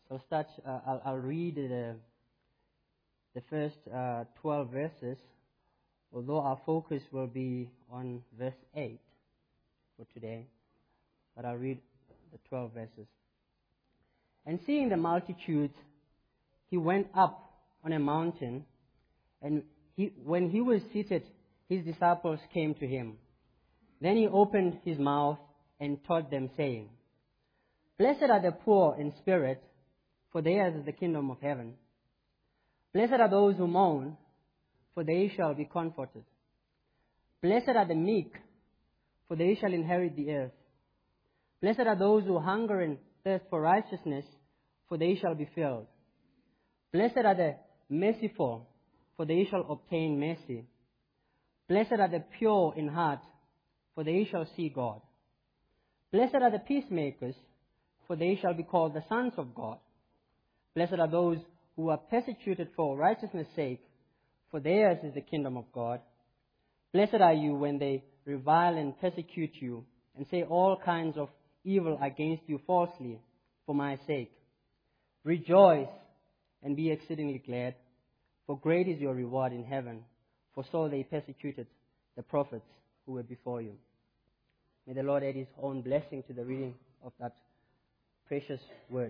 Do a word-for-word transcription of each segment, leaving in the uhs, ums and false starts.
So I'll start. Uh, I'll, I'll read the the first uh, twelve verses, although our focus will be on verse eight for today. But I'll read the twelve verses. And seeing the multitudes, he went up on a mountain, and he, when he was seated, his disciples came to him. Then he opened his mouth and taught them, saying, Blessed are the poor in spirit, for theirs is the kingdom of heaven. Blessed are those who mourn, for they shall be comforted. Blessed are the meek, for they shall inherit the earth. Blessed are those who hunger and thirst for righteousness, for they shall be filled. Blessed are the merciful, for they shall obtain mercy. Blessed are the pure in heart, for they shall see God. Blessed are the peacemakers, for they shall be called the sons of God. Blessed are those who are persecuted for righteousness' sake, for theirs is the kingdom of God. Blessed are you when they revile and persecute you, and say all kinds of evil against you falsely for my sake. Rejoice and be exceedingly glad, for great is your reward in heaven, for so they persecuted the prophets who were before you. May the Lord add his own blessing to the reading of that precious word.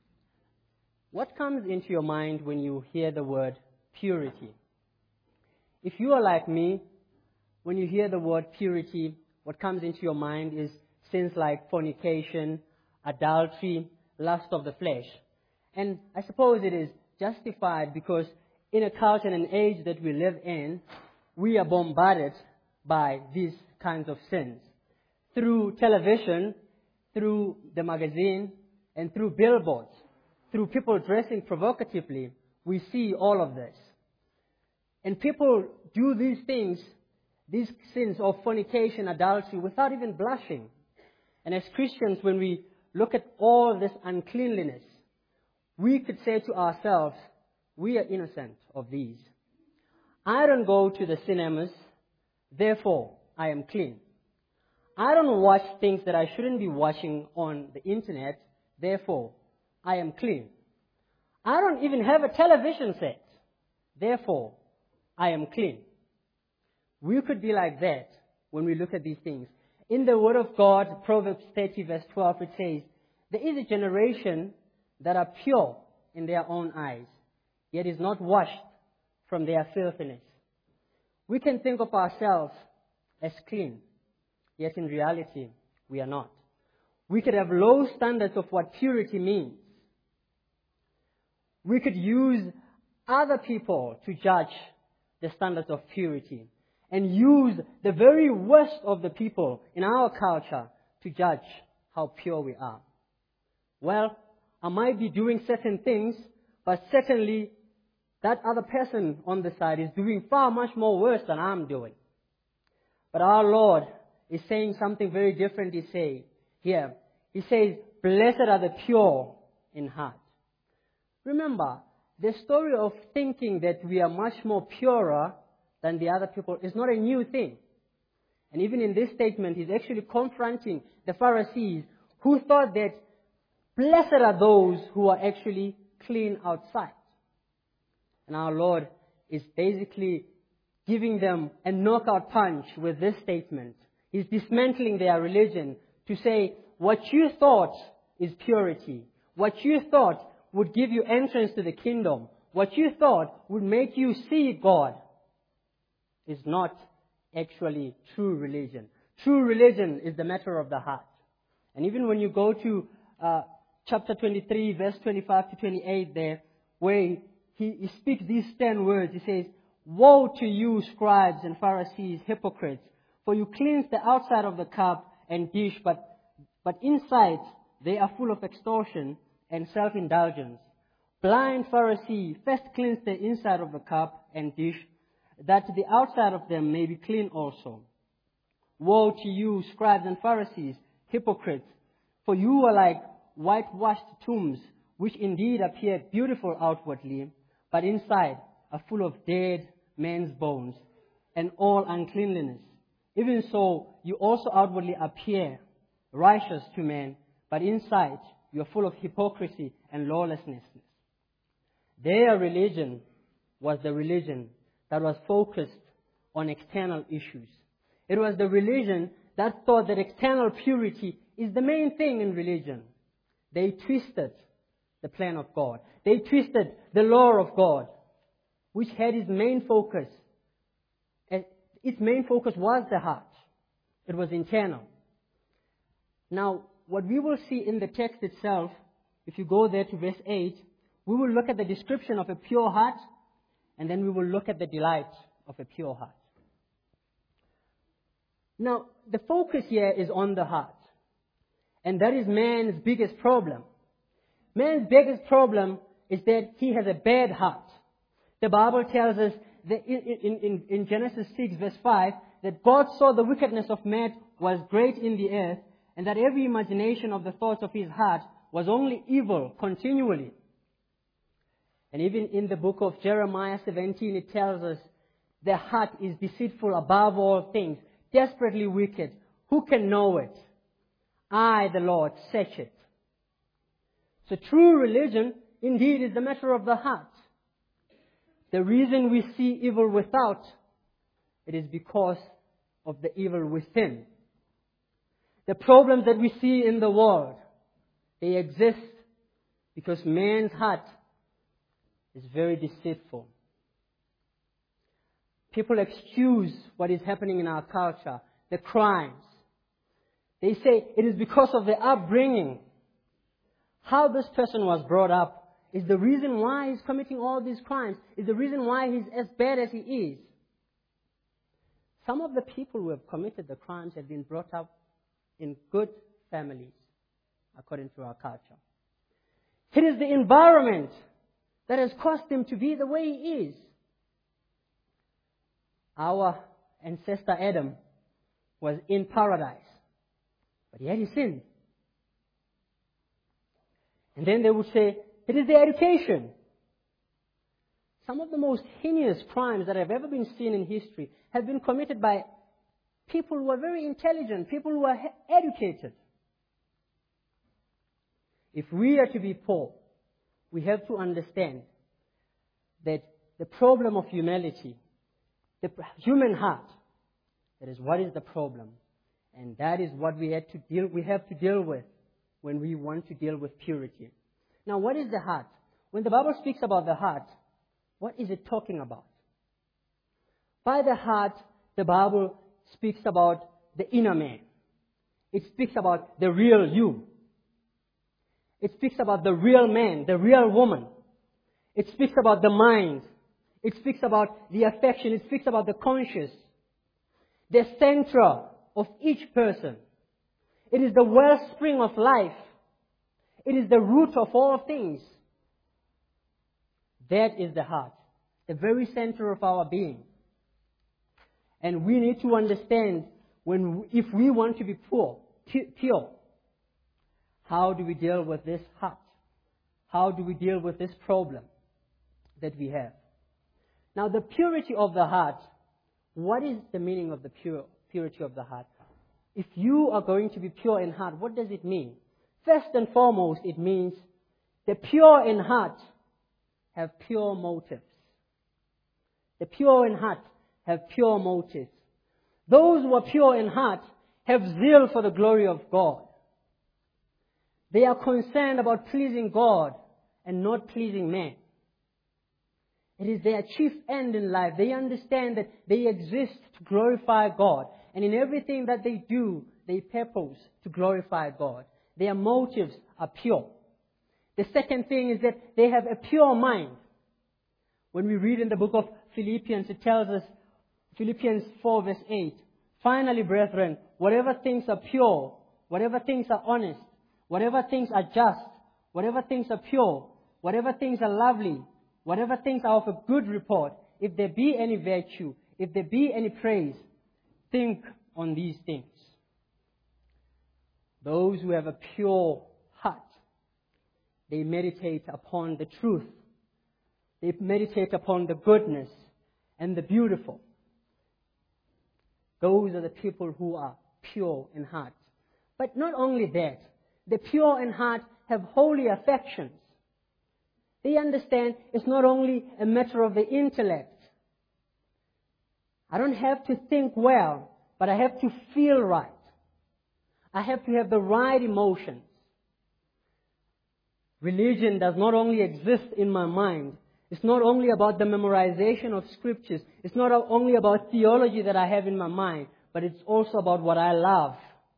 What comes into your mind when you hear the word purity? If you are like me, when you hear the word purity, what comes into your mind is sins like fornication, adultery, lust of the flesh. And I suppose it is justified because in a culture and an age that we live in, we are bombarded by these kinds of sins. Through television, through the magazine, and through billboards, through people dressing provocatively, we see all of this. And people do these things, these sins of fornication, adultery, without even blushing. And as Christians, when we look at all this uncleanliness, we could say to ourselves, we are innocent of these. I don't go to the cinemas, therefore I am clean. I don't watch things that I shouldn't be watching on the internet, therefore I am clean. I don't even have a television set, therefore I am clean. We could be like that when we look at these things. In the Word of God, Proverbs thirty verse twelve, it says, there is a generation that are pure in their own eyes, yet is not washed from their filthiness. We can think of ourselves as clean, yet in reality, we are not. We could have low standards of what purity means. We could use other people to judge the standards of purity and use the very worst of the people in our culture to judge how pure we are. Well, I might be doing certain things, but certainly that other person on the side is doing far much more worse than I'm doing. But our Lord is saying something very different. He say here, He says, blessed are the pure in heart. Remember, the story of thinking that we are much more purer than the other people is not a new thing. And even in this statement, He's actually confronting the Pharisees who thought that blessed are those who are actually clean outside. And our Lord is basically giving them a knockout punch with this statement. He's dismantling their religion to say, what you thought is purity, what you thought would give you entrance to the kingdom, what you thought would make you see God, is not actually true religion. True religion is the matter of the heart. And even when you go to uh, chapter twenty-three, verse twenty-five to twenty-eight there, where he, he speaks these ten words, he says, woe to you, scribes and Pharisees, hypocrites, for you cleanse the outside of the cup and dish, but, but inside they are full of extortion and self-indulgence. Blind Pharisee, first cleanse the inside of the cup and dish, that the outside of them may be clean also. Woe to you, scribes and Pharisees, hypocrites, for you are like whitewashed tombs, which indeed appear beautiful outwardly, but inside are full of dead men's bones and all uncleanliness. Even so, you also outwardly appear righteous to men, but inside you are full of hypocrisy and lawlessness. Their religion was the religion that was focused on external issues. It was the religion that thought that external purity is the main thing in religion. They twisted the plan of God. They twisted the law of God, which had its main focus. Its main focus was the heart. It was internal. Now, what we will see in the text itself, if you go there to verse eight, we will look at the description of a pure heart, and then we will look at the delight of a pure heart. Now, the focus here is on the heart. And that is man's biggest problem. Man's biggest problem is that he has a bad heart. The Bible tells us that in, in, in, in Genesis six verse five, that God saw the wickedness of man was great in the earth, and that every imagination of the thoughts of his heart was only evil continually. And even in the book of Jeremiah seventeen, it tells us the heart is deceitful above all things, desperately wicked. Who can know it? I, the Lord, search it. So true religion, indeed, is the matter of the heart. The reason we see evil without, it is because of the evil within. The problems that we see in the world, they exist because man's heart is very deceitful. People excuse what is happening in our culture, the crimes. They say it is because of the upbringing. How this person was brought up is the reason why he's committing all these crimes, is the reason why he's as bad as he is. Some of the people who have committed the crimes have been brought up in good families, according to our culture. It is the environment that has caused him to be the way he is. Our ancestor Adam was in paradise, but yet he sinned. And then they would say, it is the education. Some of the most heinous crimes that have ever been seen in history have been committed by people who are very intelligent, people who are educated. If we are to be poor, we have to understand that the problem of humanity, the human heart, that is what is the problem. And that is what we have to deal, we have to deal with when we want to deal with purity. Now, what is the heart? When the Bible speaks about the heart, what is it talking about? By the heart, the Bible speaks about the inner man. It speaks about the real you. It speaks about the real man, the real woman. It speaks about the mind. It speaks about the affection. It speaks about the conscience. The center of each person. It is the wellspring of life. It is the root of all things. That is the heart, the very center of our being. And we need to understand when, if we want to be poor, pure, how do we deal with this heart? How do we deal with this problem that we have? Now, the purity of the heart, what is the meaning of the pure, purity of the heart? If you are going to be pure in heart, what does it mean? First and foremost, it means the pure in heart have pure motives. The pure in heart have pure motives. Those who are pure in heart have zeal for the glory of God. They are concerned about pleasing God and not pleasing man. It is their chief end in life. They understand that they exist to glorify God. And in everything that they do, they purpose to glorify God. Their motives are pure. The second thing is that they have a pure mind. When we read in the book of Philippians, it tells us, Philippians four verse eight, finally, brethren, whatever things are pure, whatever things are honest, whatever things are just, whatever things are pure, whatever things are lovely, whatever things are of a good report, if there be any virtue, if there be any praise, think on these things. Those who have a pure heart, they meditate upon the truth. They meditate upon the goodness and the beautiful. Those are the people who are pure in heart. But not only that, the pure in heart have holy affections. They understand it's not only a matter of the intellect. I don't have to think well, but I have to feel right. I have to have the right emotions. Religion does not only exist in my mind. It's not only about the memorization of scriptures. It's not only about theology that I have in my mind, but it's also about what I love.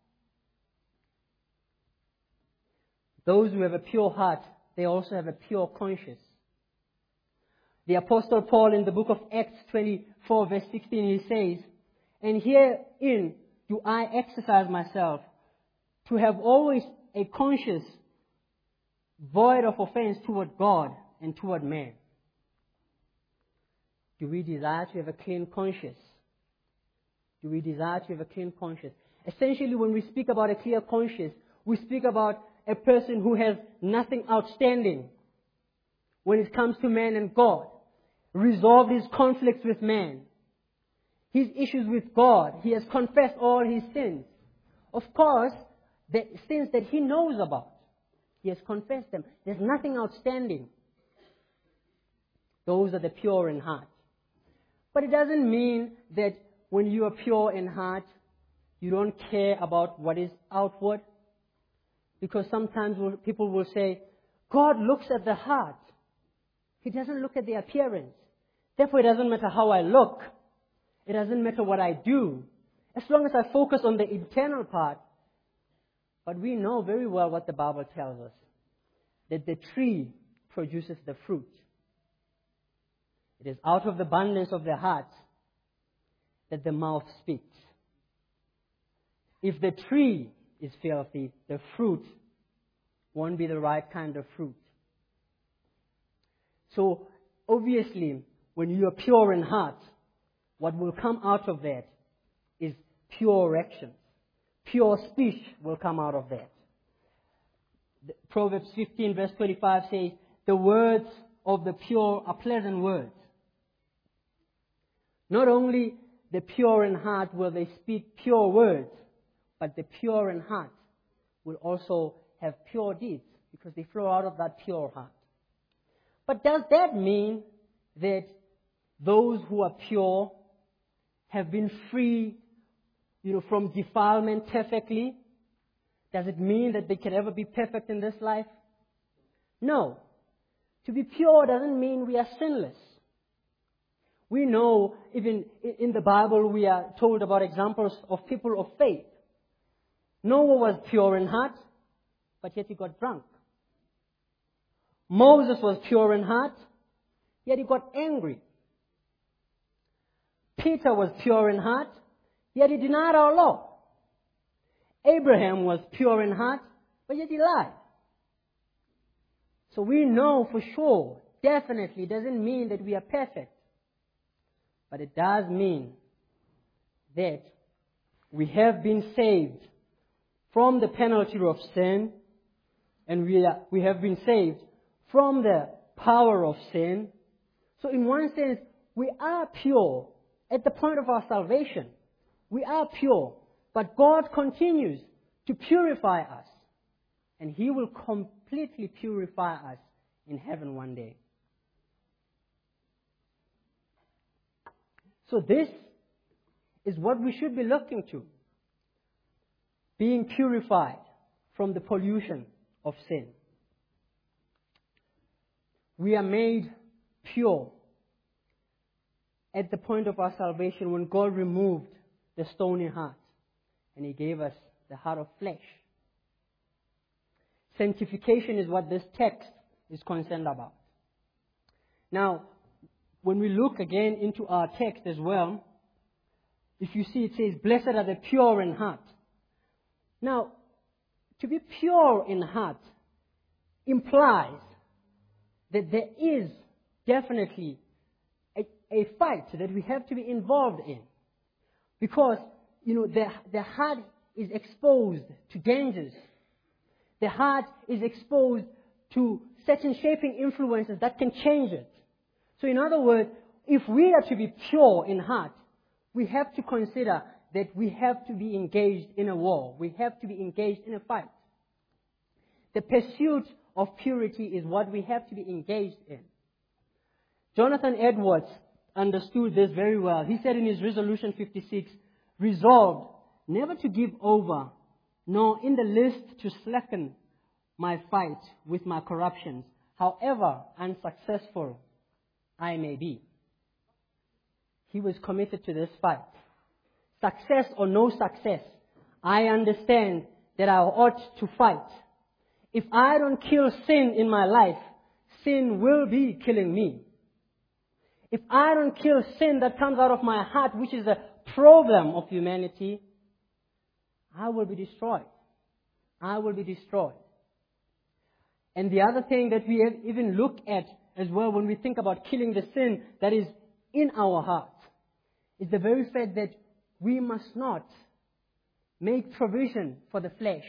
Those who have a pure heart, they also have a pure conscience. The Apostle Paul in the book of Acts twenty-four verse sixteen, he says, "And herein do I exercise myself, to have always a conscience void of offense toward God and toward man." Do we desire to have a clean conscience? Do we desire to have a clean conscience? Essentially, when we speak about a clear conscience, we speak about a person who has nothing outstanding when it comes to man and God, resolved his conflicts with man, his issues with God. He has confessed all his sins. Of course, the sins that he knows about, he has confessed them. There's nothing outstanding. Those are the pure in heart. But it doesn't mean that when you are pure in heart, you don't care about what is outward. Because sometimes people will say, God looks at the heart. He doesn't look at the appearance. Therefore, it doesn't matter how I look. It doesn't matter what I do. As long as I focus on the internal part. But we know very well what the Bible tells us. That the tree produces the fruit. It is out of the abundance of the heart that the mouth speaks. If the tree is filthy, the fruit won't be the right kind of fruit. So, obviously, when you are pure in heart, what will come out of that is pure actions. Pure speech will come out of that. Proverbs fifteen verse twenty-five says, "The words of the pure are pleasant words." Not only the pure in heart will they speak pure words, but the pure in heart will also have pure deeds because they flow out of that pure heart. But does that mean that those who are pure have been free, you know, from defilement perfectly? Does it mean that they can ever be perfect in this life? No. To be pure doesn't mean we are sinless. We know, even in the Bible, we are told about examples of people of faith. Noah was pure in heart, but yet he got drunk. Moses was pure in heart, yet he got angry. Peter was pure in heart, yet he denied our Lord. Abraham was pure in heart, but yet he lied. So we know for sure, definitely, doesn't mean that we are perfect. But it does mean that we have been saved from the penalty of sin, and we are, we have been saved from the power of sin. So in one sense, we are pure at the point of our salvation. We are pure, but God continues to purify us, and He will completely purify us in heaven one day. So this is what we should be looking to. Being purified from the pollution of sin. We are made pure at the point of our salvation when God removed the stony heart and He gave us the heart of flesh. Sanctification is what this text is concerned about. Now, when we look again into our text as well, if you see it says, "Blessed are the pure in heart." Now, to be pure in heart implies that there is definitely a, a fight that we have to be involved in. Because, you know, the, the heart is exposed to dangers. The heart is exposed to certain shaping influences that can change it. So in other words, if we are to be pure in heart, we have to consider that we have to be engaged in a war. We have to be engaged in a fight. The pursuit of purity is what we have to be engaged in. Jonathan Edwards understood this very well. He said in his Resolution fifty-six, resolved never to give over, nor in the least to slacken my fight with my corruptions, however unsuccessful I may be. He was committed to this fight. Success or no success, I understand that I ought to fight. If I don't kill sin in my life, sin will be killing me. If I don't kill sin that comes out of my heart, which is a problem of humanity, I will be destroyed. I will be destroyed. And the other thing that we even look at as well when we think about killing the sin that is in our heart is the very fact that we must not make provision for the flesh.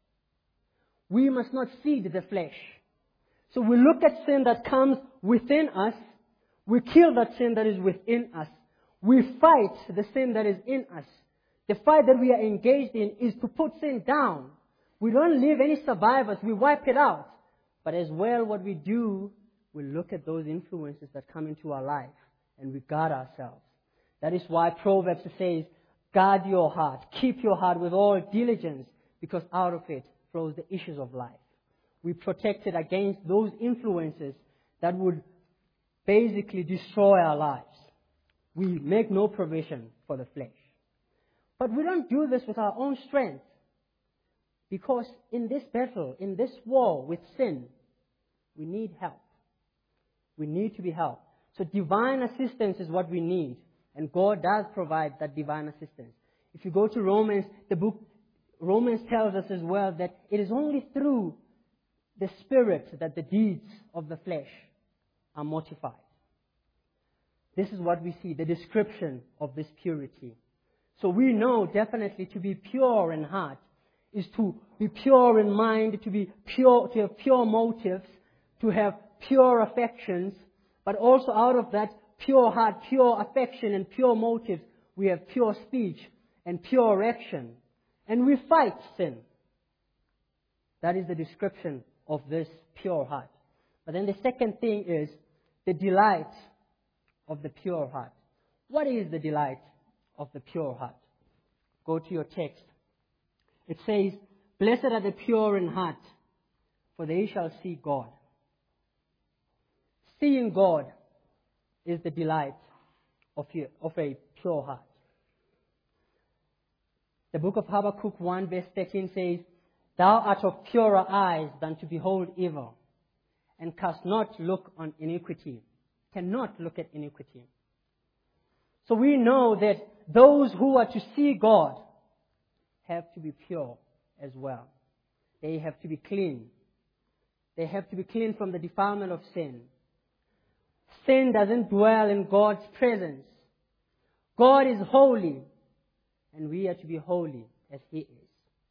We must not feed the flesh. So we look at sin that comes within us. We kill that sin that is within us. We fight the sin that is in us. The fight that we are engaged in is to put sin down. We don't leave any survivors. We wipe it out. But as well, what we do, we look at those influences that come into our life and we guard ourselves. That is why Proverbs says, guard your heart. Keep your heart with all diligence, because out of it flows the issues of life. We protect it against those influences that would basically destroy our lives. We make no provision for the flesh. But we don't do this with our own strength. Because in this battle, in this war with sin, we need help. We need to be helped. So divine assistance is what we need. And God does provide that divine assistance. If you go to Romans, the book, Romans tells us as well that it is only through the Spirit that the deeds of the flesh are mortified. This is what we see, the description of this purity. So we know definitely to be pure in heart is to be pure in mind, to be pure, to have pure motives, to have pure affections, but also out of that pure heart, pure affection and pure motives, we have pure speech and pure action. And we fight sin. That is the description of this pure heart. But then the second thing is the delight of the pure heart. What is the delight of the pure heart? Go to your text. It says, blessed are the pure in heart, for they shall see God. Seeing God is the delight of, your, of a pure heart. The book of Habakkuk one verse thirteen says, thou art of purer eyes than to behold evil, and canst not look on iniquity. Cannot look at iniquity. So we know that those who are to see God have to be pure as well. They have to be clean. They have to be clean from the defilement of sin. Sin doesn't dwell in God's presence. God is holy, and we are to be holy as He is.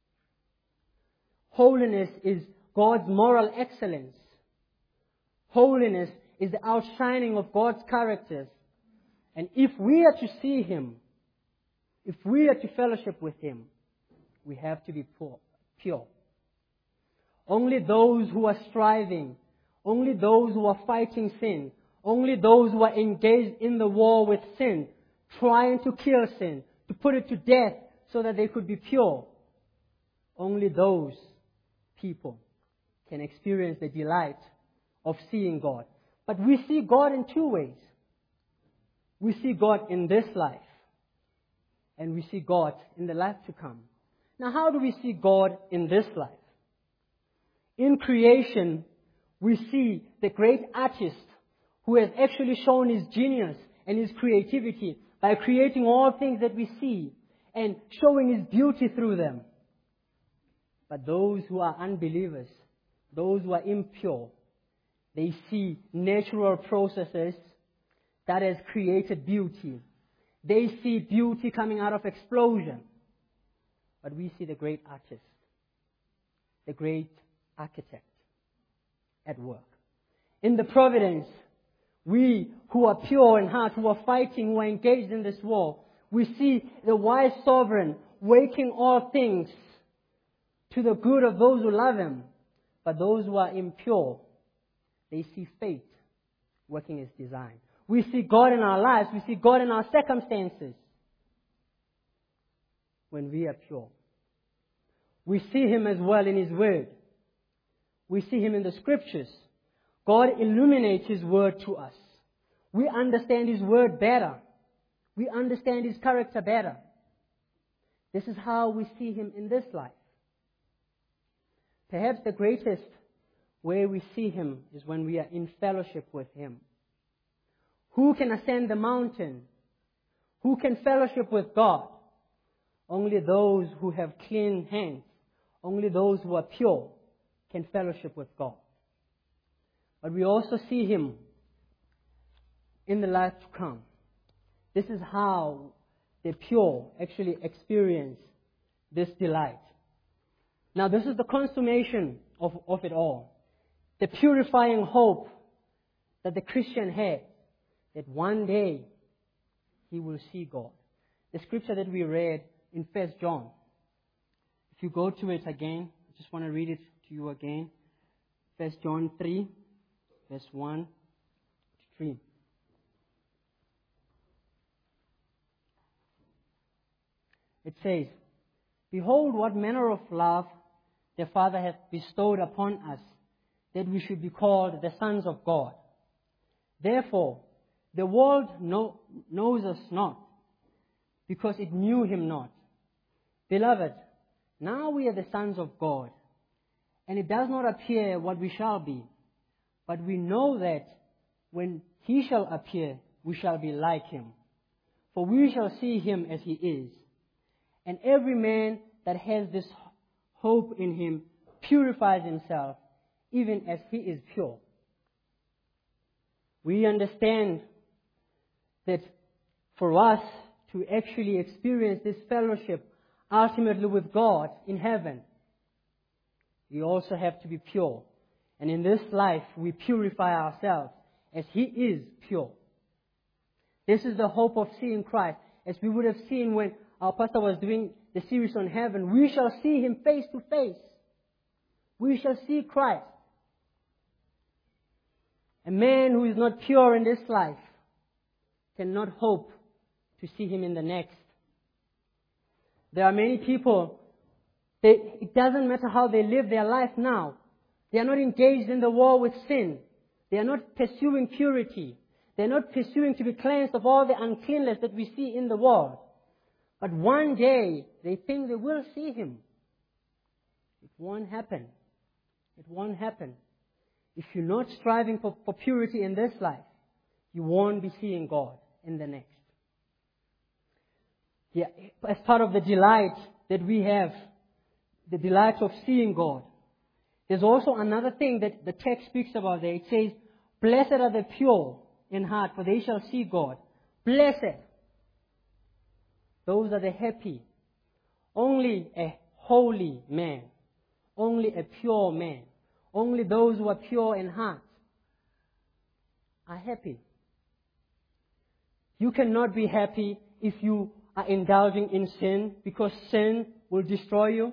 Holiness is God's moral excellence. Holiness is the outshining of God's characters. And if we are to see Him, if we are to fellowship with Him, we have to be pure. Only those who are striving, only those who are fighting sin, only those who are engaged in the war with sin, trying to kill sin, to put it to death so that they could be pure, only those people can experience the delight of seeing God. But we see God in two ways. We see God in this life, and we see God in the life to come. Now, how do we see God in this life? In creation, we see the great artist who has actually shown his genius and his creativity by creating all things that we see and showing His beauty through them. But those who are unbelievers, those who are impure, they see natural processes that has created beauty. They see beauty coming out of explosion. But we see the great artist, the great architect at work. In the providence, we who are pure in heart, who are fighting, who are engaged in this war, we see the wise sovereign working all things to the good of those who love Him, But those who are impure, they see fate working its design. We see God in our lives. We see God in our circumstances when we are pure. We see Him as well in His Word. We see Him in the Scriptures. God illuminates His Word to us. We understand His Word better. We understand His character better. This is how we see Him in this life. Perhaps the greatest way we see Him is when we are in fellowship with Him. Who can ascend the mountain? Who can fellowship with God? Only those who have clean hands, only those who are pure can fellowship with God. But we also see Him in the life to come. This is how the pure actually experience this delight. Now, this is the consummation of, of it all. The purifying hope that the Christian has, that one day he will see God. The scripture that we read in First John, if you go to it again, I just want to read it to you again. First John three, verse one to three. It says, "Behold, what manner of love the Father hath bestowed upon us, that we should be called the sons of God. Therefore, the world know, knows us not, because it knew Him not. Beloved, now we are the sons of God, and it does not appear what we shall be. But we know that when He shall appear, we shall be like Him. For we shall see Him as He is. And every man that has this hope in Him purifies himself, even as He is pure." We understand that for us to actually experience this fellowship ultimately with God in heaven, we also have to be pure. And in this life, we purify ourselves as He is pure. This is the hope of seeing Christ. As we would have seen when our pastor was doing the series on heaven, we shall see Him face to face. We shall see Christ. A man who is not pure in this life cannot hope to see Him in the next. There are many people, they, it doesn't matter how they live their life now. They are not engaged in the war with sin. They are not pursuing purity. They are not pursuing to be cleansed of all the uncleanness that we see in the world. But one day, they think they will see Him. It won't happen. It won't happen. If you're not striving for, for purity in this life, you won't be seeing God in the next. Yeah, as part of the delight that we have, the delight of seeing God, there's also another thing that the text speaks about there. It says, "Blessed are the pure in heart, for they shall see God." Blessed. Those are the happy. Only a holy man, only a pure man, only those who are pure in heart are happy. You cannot be happy if you are indulging in sin, because sin will destroy you.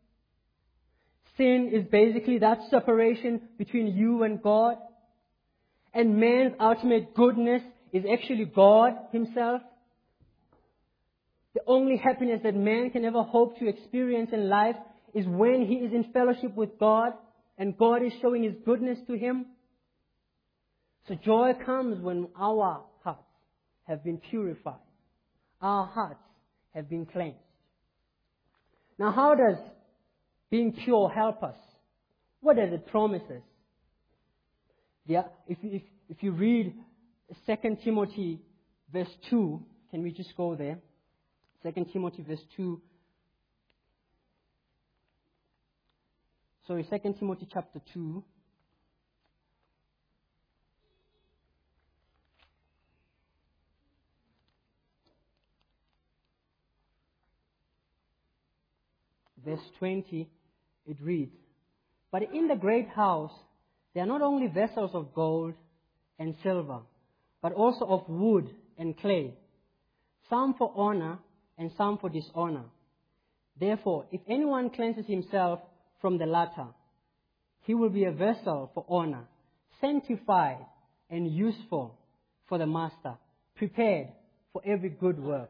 Sin is basically that separation between you and God. And man's ultimate goodness is actually God Himself. The only happiness that man can ever hope to experience in life is when he is in fellowship with God and God is showing His goodness to him. So joy comes when our hearts have been purified. Our hearts have been cleansed. Now, how does being pure help us? What does it promise us? Yeah, if, if, if you read Second Timothy verse two, can we just go there? Second Timothy verse two. Sorry, Second Timothy chapter two. Verse twenty, it reads, "But in the great house there are not only vessels of gold and silver, but also of wood and clay, some for honor and some for dishonor. Therefore, if anyone cleanses himself from the latter, he will be a vessel for honor, sanctified and useful for the master, prepared for every good work.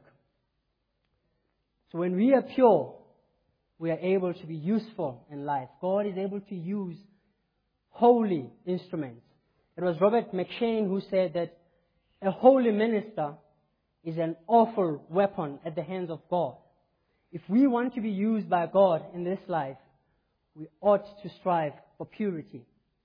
So when we are pure, we are able to be useful in life. God is able to use holy instruments. It was Robert McShane who said that a holy minister is an awful weapon at the hands of God. If we want to be used by God in this life, we ought to strive for purity.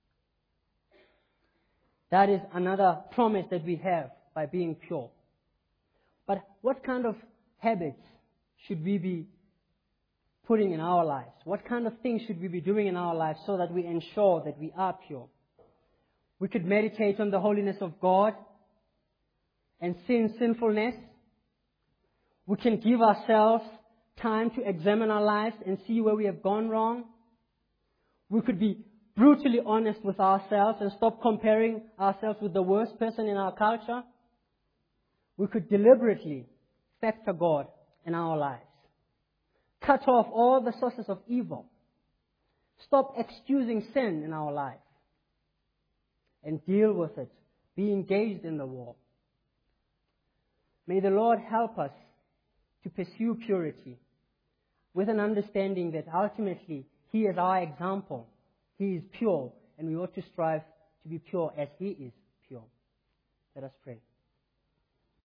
That is another promise that we have by being pure. But what kind of habits should we be putting in our lives? What kind of things should we be doing in our lives so that we ensure that we are pure? We could meditate on the holiness of God and sin sinfulness. We can give ourselves time to examine our lives and see where we have gone wrong. We could be brutally honest with ourselves and stop comparing ourselves with the worst person in our culture. We could deliberately factor God in our lives. Cut off all the sources of evil. Stop excusing sin in our life. And deal with it. Be engaged in the war. May the Lord help us to pursue purity with an understanding that ultimately He is our example. He is pure, and we ought to strive to be pure as He is pure. Let us pray.